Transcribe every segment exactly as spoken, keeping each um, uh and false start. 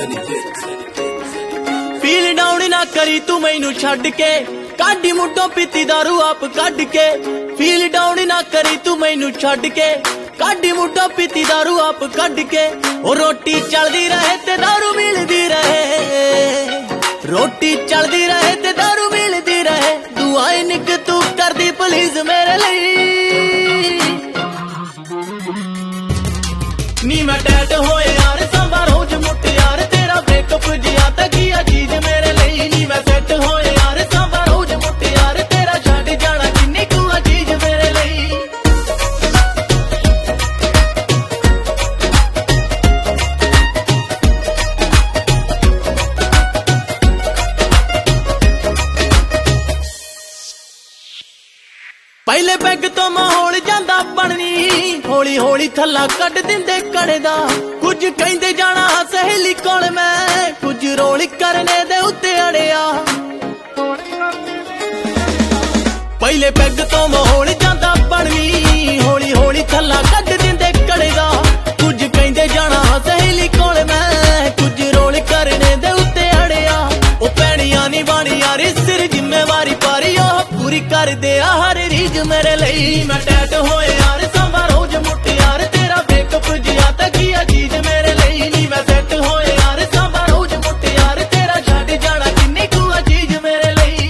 Feel down ना करी तू मैनू छड्ड के, काडी मुड्डों पीती दारू आप कड्ड के। फील डाउन ना करी तू मैनू छड्ड के, काडी मुड्डों पीती दारू आप कड्ड के। ओ रोटी चलदी रहे ते दारू मिलदी रहे, रोटी चलदी रहे ते दारू मिलदी रहे। दुआएं निक तू करदी प्लीज मेरे लिए। नी मैं टैट होए यार सांबा रोज मुट यार, तेरा ब्रेकअप जिया तकिया चीज मेरे लिए। नी मैं सेट होए यार सांबा रोज मुट यार, तेरा छड्ड जाना किन्नी कू चीज मेरे लिए। पहले पैग तो माहौल जांदा बननी, हौली हौली थल्ला कट दिंदे कड़े दा। कुछ कहंदे जाना सहेली कोल मैं, कुछ रोल करने दे उत्ते अड़िया। पहले पैग तो माहौल जांदा बननी, हौली हौली थल्ला कट दिंदे कड़े दा। कुछ कहंदे जाना सहेली कोल मैं, कुछ रोल करने दे उत्ते अड़िया। ओ पैणियां नी बाणी यारी सिर जिम्मेवारी पारी, ओ पूरी कर दे हर रीज मेरे लिए। मैं टैट होए यार सांबा रोज मुट यार, तेरा ब्रेकअप जिया तकिया चीज मेरे लिए। नी मैं सेट होए यार सांबा रोज मुट यार, तेरा छड्ड जाना किन्नी कू चीज मेरे लिए।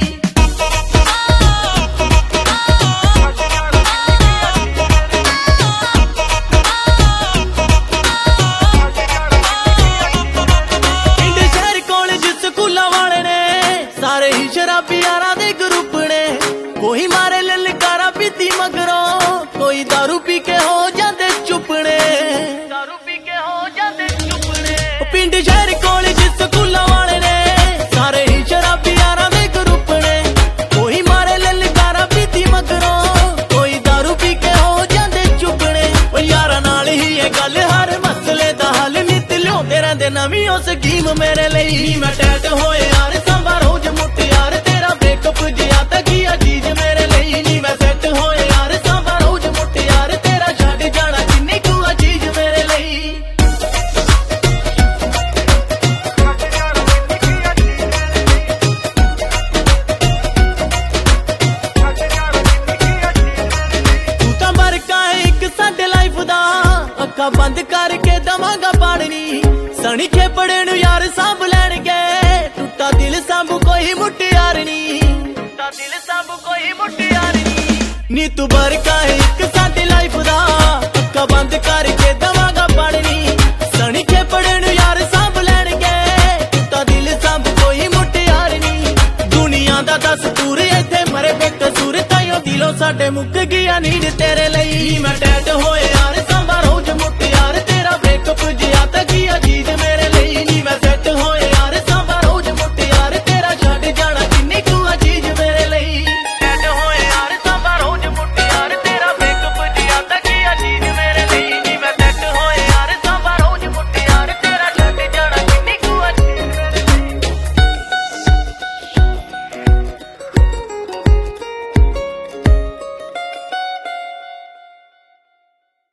पिंड शहर कॉलेज स्कूलों वाले ने सारे ही शराबी यारां दे ग्रुप ने। कोई मारे ललकारा पीती मगरों, कोई दारू पी के हो जाते चुपने, दारू पी के हो जाते चुपने। पिंड शहर कॉलेज स्कूलों वाले ने सारे ही शराबी यारां दे ग्रुप ने। कोई मारे ललकारा पीती मगरों, कोई दारू पी के हो जाते चुपने। ओ यारां नाल ही ये गल हर मसले दा हल, नित लियाउंदे रहिंदे नवीं ओ स्कीम मेरे लिए। मैं टैट होए यार सांबा रोज मुट यार, तेरा ब्रेकअप जिया तकिया चीज मेरे लिए। नी मैं सेट होए यार सांबा रोज मुट यार, तेरा छड्ड जाना किन्नी कू चीज मेरे लिए। तू तां बरका एक साडे लाइफ दा, अक्खां बंद करके दवांगा पानी। सनी खेपड़े नू यार सांभ लैणगे, टुट्टा दिल सांभ कोई मुटियार नी, टुट्टा दिल सांभ कोई मुटियार नी। नी तू बरका एक साडी लाइफ दा, अक्खां बंद करके दवांगा पानी। सनी खेपड़े नू यार सांभ लैणगे, टुट्टा दिल सांभ कोई मुटियार नी। दुनिया दा दस्तूर इत्थे मरे बेकसूर, ताइयों दिलों साडे मुक गया नीड तेरे लिए। मैं टैट हो